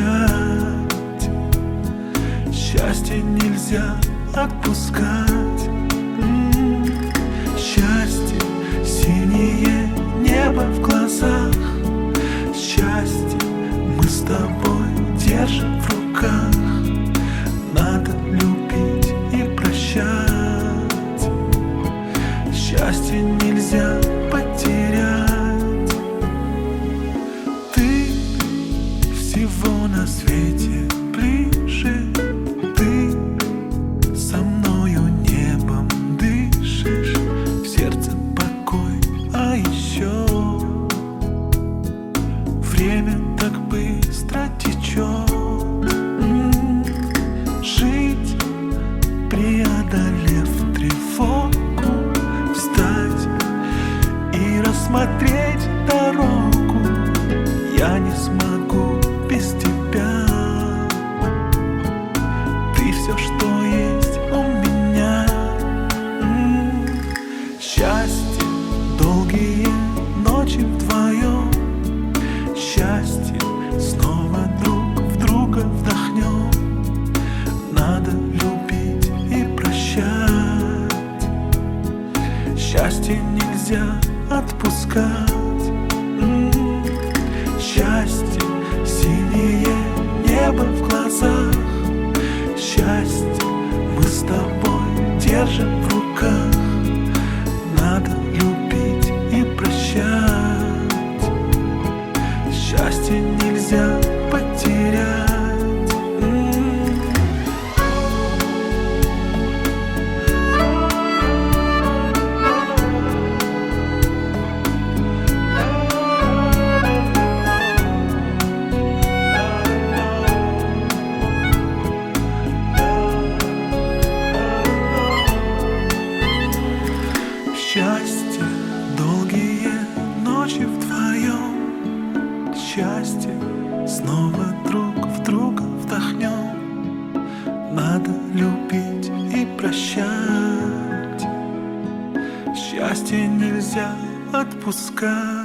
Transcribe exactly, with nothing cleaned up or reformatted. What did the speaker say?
Счастье нельзя отпускать. М-м-м. Счастье — синее небо в глазах. Счастье мы с тобой держим в руках. Надо любить и прощать. Счастье нельзя потерять. Ты всего на свете ближе. Ты со мною небом дышишь. В сердце покой, а еще время так быстро течет. М-м-м. Жить, преодолев тревогу, встать и рассмотреть дорогу. Я не смогу без тебя. Ты все, что есть у меня. М-м. Счастье — долгие ночи вдвоем. Счастье — снова друг в друга вдохнем. Надо любить и прощать. Счастье нельзя отпускать. М-м-м. Счастье — синее небо в глазах. Счастье мы с тобой держим в руках. Надо любить и прощать. Счастье нельзя потерять. М-м-м. Счастье — долгие ночи вдвоем. Счастье — снова друг в друга вдохнем. Надо любить и прощать. Счастье нельзя отпускать.